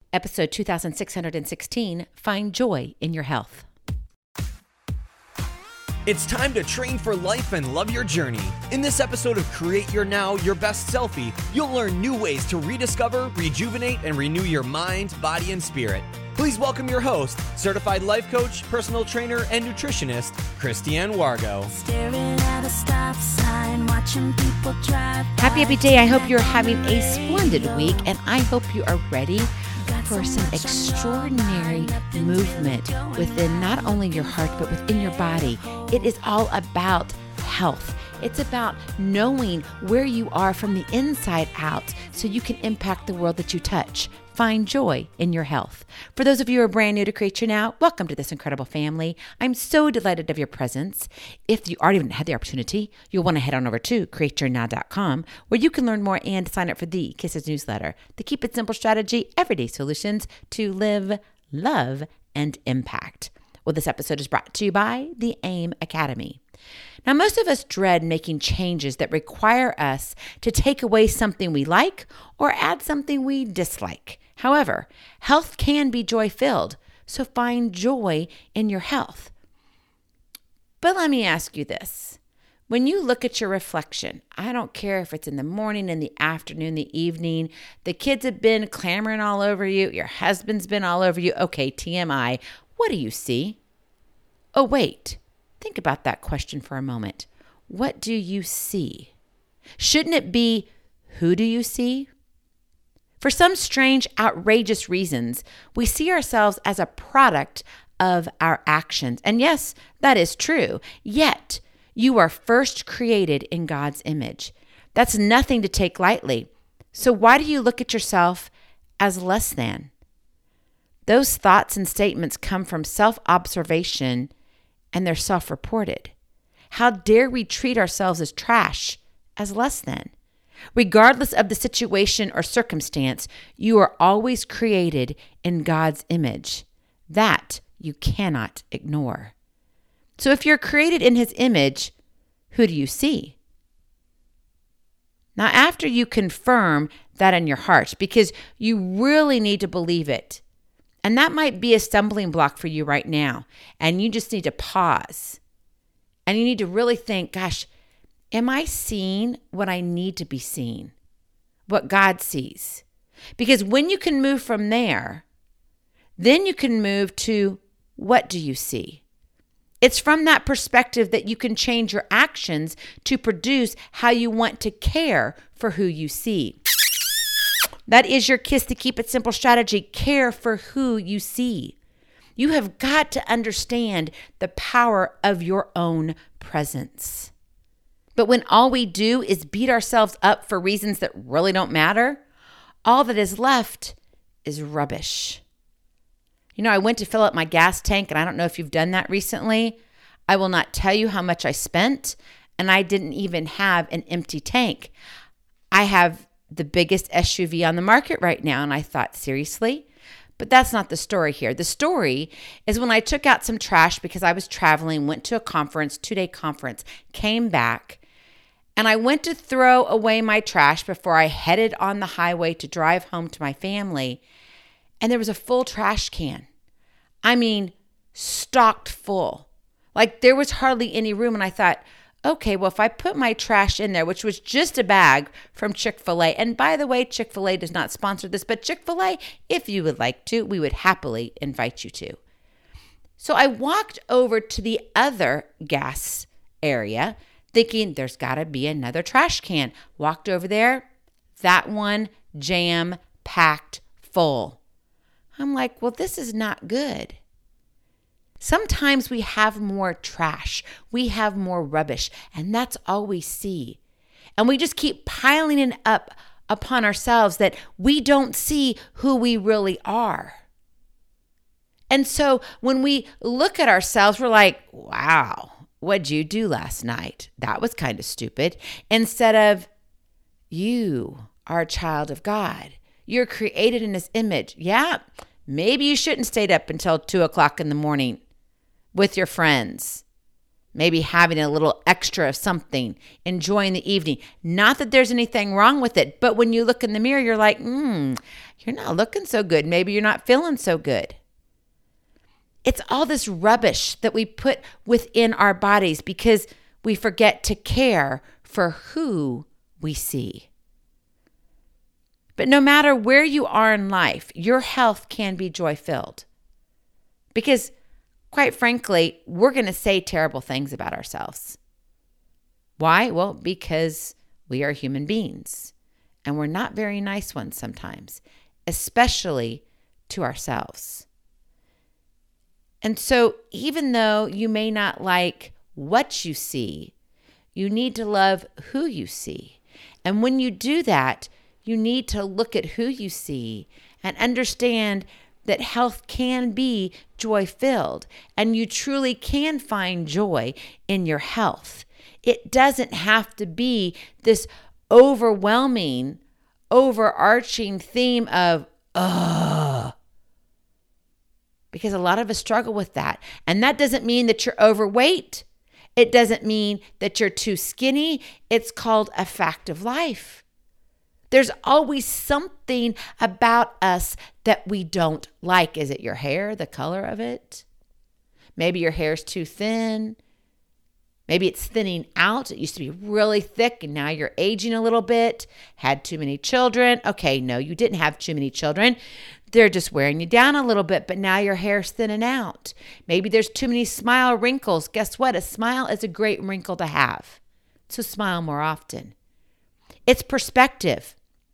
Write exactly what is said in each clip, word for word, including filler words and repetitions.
episode two thousand six hundred sixteen, Find Joy in Your Health. It's time to train for life and love your journey. In this episode of Create Your Now, Your Best Selfie, you'll learn new ways to rediscover, rejuvenate, and renew your mind, body, and spirit. Please welcome your host, certified life coach, personal trainer, and nutritionist, Christiane Wargo. Staring at a stop sign, watching people drive by. Happy, happy day. I hope you're having a splendid week, and I hope you are ready for some extraordinary movement within not only your heart, but within your body. It is all about health. It's about knowing where you are from the inside out so you can impact the world that you touch. Find joy in your health. For those of you who are brand new to Create Your Now, welcome to this incredible family. I'm so delighted of your presence. If you already had the opportunity, you'll want to head on over to create your now dot com where you can learn more and sign up for the Kisses newsletter, the Keep It Simple strategy, everyday solutions to live, love, and impact. Well, this episode is brought to you by the AIM Academy. Now, most of us dread making changes that require us to take away something we like or add something we dislike. However, health can be joy-filled, so find joy in your health. But let me ask you this. When you look at your reflection, I don't care if it's in the morning, in the afternoon, the evening, the kids have been clamoring all over you, your husband's been all over you. Okay, T M I, what do you see? Oh, wait. Think about that question for a moment. What do you see? Shouldn't it be, who do you see? For some strange, outrageous reasons, we see ourselves as a product of our actions. And yes, that is true. Yet, you are first created in God's image. That's nothing to take lightly. So why do you look at yourself as less than? Those thoughts and statements come from self-observation, and they're self-reported. How dare we treat ourselves as trash, as less than? Regardless of the situation or circumstance, you are always created in God's image. That you cannot ignore. So if you're created in His image, who do you see? Now, after you confirm that in your heart, because you really need to believe it, and that might be a stumbling block for you right now, and you just need to pause, and you need to really think, gosh, am I seeing what I need to be seeing? What God sees? Because when you can move from there, then you can move to, what do you see? It's from that perspective that you can change your actions to produce how you want to care for who you see. That is your Kiss to Keep It Simple strategy. Care for who you see. You have got to understand the power of your own presence. But when all we do is beat ourselves up for reasons that really don't matter, all that is left is rubbish. You know, I went to fill up my gas tank, and I don't know if you've done that recently. I will not tell you how much I spent, and I didn't even have an empty tank. I have the biggest S U V on the market right now, and I thought, seriously? But that's not the story here. The story is when I took out some trash because I was traveling, went to a conference, two-day conference, came back, and I went to throw away my trash before I headed on the highway to drive home to my family, and there was a full trash can. I mean, stocked full. Like there was hardly any room, and I thought, okay, well, if I put my trash in there, which was just a bag from Chick-fil-A, and by the way, Chick-fil-A does not sponsor this, but Chick-fil-A, if you would like to, we would happily invite you to. So I walked over to the other gas area thinking there's got to be another trash can. Walked over there, that one jam-packed full. I'm like, well, this is not good. Sometimes we have more trash, we have more rubbish, and that's all we see. And we just keep piling it up upon ourselves that we don't see who we really are. And so when we look at ourselves, we're like, wow, what'd you do last night? That was kind of stupid. Instead of, you are a child of God. You're created in His image. Yeah, maybe you shouldn't stay up until two o'clock in the morning with your friends. maybe having a little extra of something, enjoying the evening. Not that there's anything wrong with it, but when you look in the mirror, you're like, hmm, you're not looking so good. Maybe you're not feeling so good. It's all this rubbish that we put within our bodies because we forget to care for who we see. But no matter where you are in life, your health can be joy-filled. Because quite frankly, we're going to say terrible things about ourselves. Why? Well, because we are human beings and we're not very nice ones sometimes, especially to ourselves. And so even though you may not like what you see, you need to love who you see. And when you do that, you need to look at who you see and understand that health can be joy-filled and you truly can find joy in your health. It doesn't have to be this overwhelming, overarching theme of, ugh. Because a lot of us struggle with that. And that doesn't mean that you're overweight. It doesn't mean that you're too skinny. It's called a fact of life. There's always something about us that we don't like. Is it your hair, the color of it? Maybe your hair's too thin. Maybe it's thinning out. It used to be really thick and now you're aging a little bit. Had too many children. Okay, no, you didn't have too many children. They're just wearing you down a little bit, but now your hair's thinning out. Maybe there's too many smile wrinkles. Guess what? A smile is a great wrinkle to have. So smile more often. It's perspective.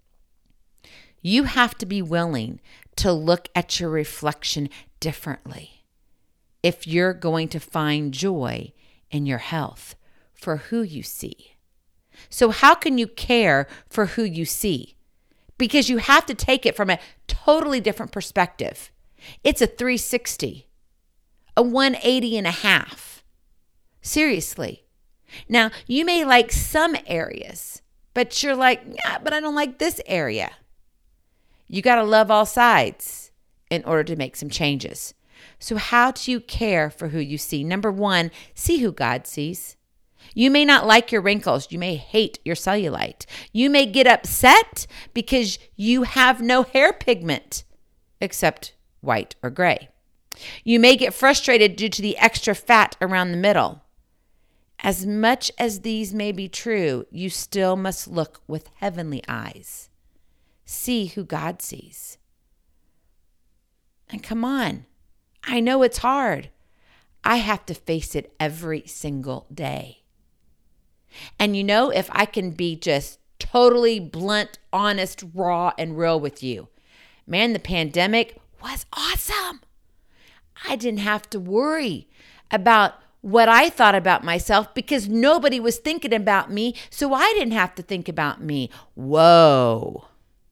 You have to be willing to look at your reflection differently if you're going to find joy in your health for who you see. So how can you care for who you see? Because you have to take it from a totally different perspective. It's a three sixty, a one eighty and a half. Seriously. Now, you may like some areas, but you're like, yeah, but I don't like this area. You got to love all sides in order to make some changes. So how do you care for who you see? Number one, see who God sees. You may not like your wrinkles. You may hate your cellulite. You may get upset because you have no hair pigment except white or gray. You may get frustrated due to the extra fat around the middle. As much as these may be true, you still must look with heavenly eyes. See who God sees. And come on, I know it's hard. I have to face it every single day. And you know, if I can be just totally blunt, honest, raw, and real with you, man, the pandemic was awesome. I didn't have to worry about what I thought about myself because nobody was thinking about me, so I didn't have to think about me. Whoa.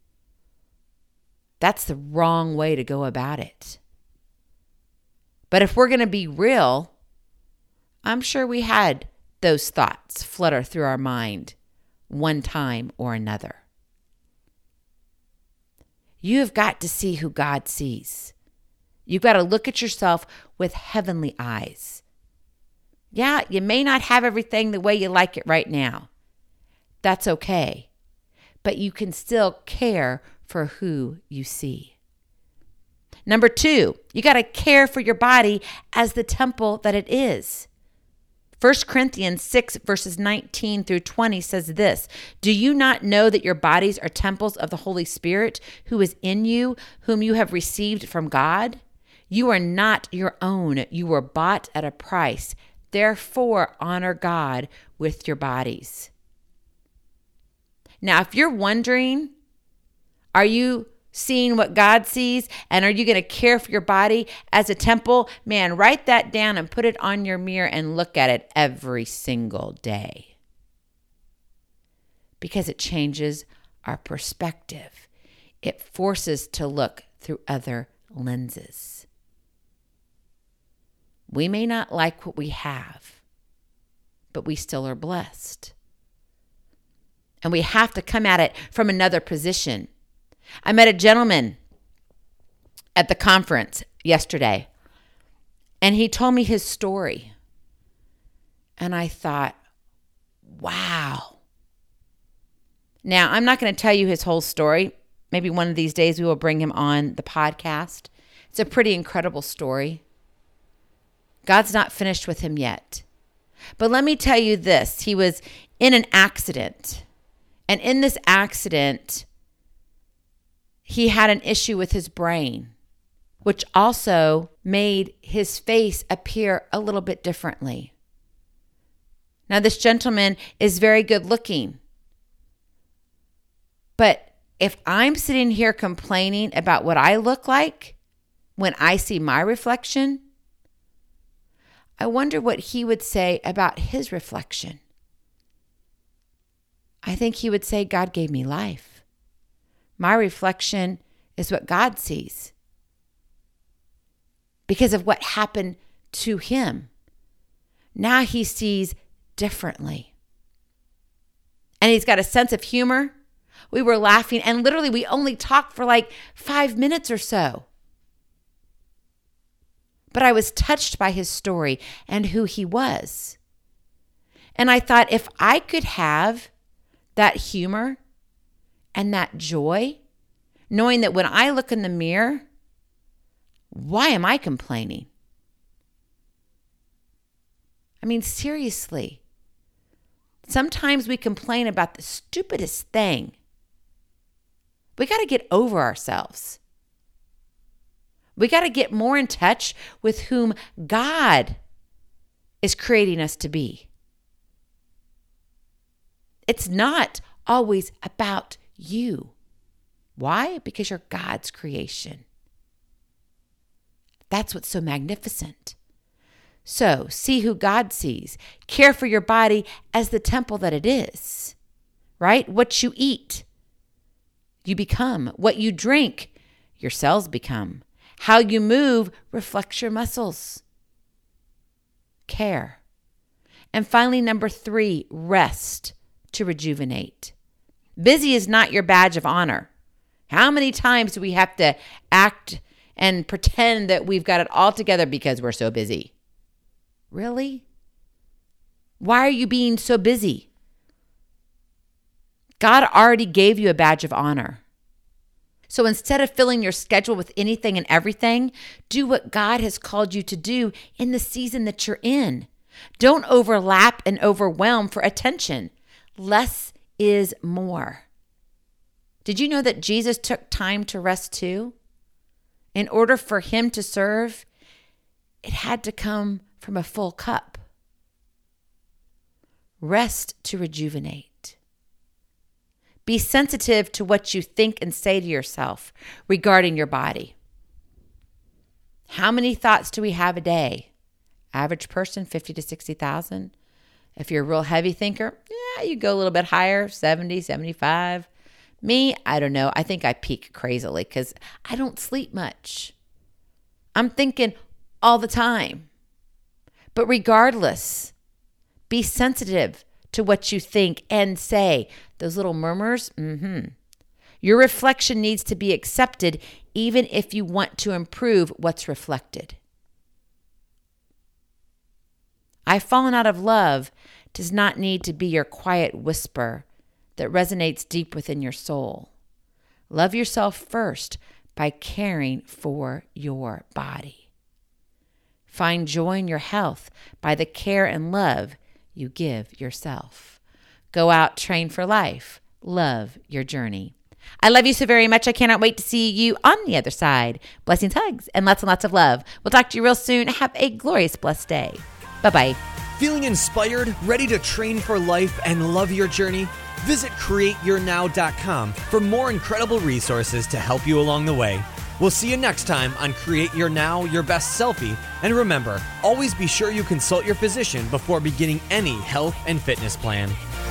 That's the wrong way to go about it. But if we're going to be real, I'm sure we had those thoughts flutter through our mind one time or another. You have got to see who God sees. You've got to look at yourself with heavenly eyes. Yeah, you may not have everything the way you like it right now. That's okay. But you can still care for who you see. Number two, you got to care for your body as the temple that it is. First Corinthians six verses nineteen through twenty says this, "Do you not know that your bodies are temples of the Holy Spirit who is in you, whom you have received from God? You are not your own. You were bought at a price. Therefore, honor God with your bodies." Now, if you're wondering, are you seeing what God sees, and are you going to care for your body as a temple? Man, write that down and put it on your mirror and look at it every single day. Because it changes our perspective. It forces to look through other lenses. We may not like what we have, but we still are blessed. And we have to come at it from another position. I met a gentleman at the conference yesterday, and he told me his story. And I thought, wow. Now, I'm not going to tell you his whole story. Maybe one of these days we will bring him on the podcast. It's a pretty incredible story. God's not finished with him yet. But let me tell you this. He was in an accident. And in this accident, he had an issue with his brain, which also made his face appear a little bit differently. Now, this gentleman is very good looking. But if I'm sitting here complaining about what I look like when I see my reflection, I wonder what he would say about his reflection. I think he would say, God gave me life. My reflection is what God sees because of what happened to him. Now he sees differently. And he's got a sense of humor. We were laughing, and literally we only talked for like five minutes or so. But I was touched by his story and who he was. And I thought, if I could have that humor and that joy, knowing that when I look in the mirror, why am I complaining? I mean, seriously. Sometimes we complain about the stupidest thing. We got to get over ourselves. We got to get more in touch with whom God is creating us to be. It's not always about you. Why? Because you're God's creation. That's what's so magnificent. So, see who God sees. Care for your body as the temple that it is, right? What you eat, you become. What you drink, your cells become. How you move reflects your muscles. Care. And finally, number three, rest to rejuvenate. Busy is not your badge of honor. How many times do we have to act and pretend that we've got it all together because we're so busy? Really? Why are you being so busy? God already gave you a badge of honor. So instead of filling your schedule with anything and everything, do what God has called you to do in the season that you're in. Don't overlap and overwhelm for attention. Less is more. Did you know that Jesus took time to rest too? In order for him to serve, it had to come from a full cup. Rest to rejuvenate. Be sensitive to what you think and say to yourself regarding your body. How many thoughts do we have a day? Average person, fifty to sixty thousand. If you're a real heavy thinker, yeah, you go a little bit higher, seventy, seventy-five. Me, I don't know. I think I peak crazily because I don't sleep much. I'm thinking all the time. But regardless, be sensitive to what you think and say. Those little murmurs, mm-hmm. Your reflection needs to be accepted even if you want to improve what's reflected. I've fallen out of love does not need to be your quiet whisper that resonates deep within your soul. Love yourself first by caring for your body. Find joy in your health by the care and love you give yourself. Go out, train for life. Love your journey. I love you so very much. I cannot wait to see you on the other side. Blessings, hugs, and lots and lots of love. We'll talk to you real soon. Have a glorious, blessed day. Bye-bye. Feeling inspired, ready to train for life and love your journey? Visit create your now dot com for more incredible resources to help you along the way. We'll see you next time on Create Your Now, Your Best Selfie. And remember, always be sure you consult your physician before beginning any health and fitness plan.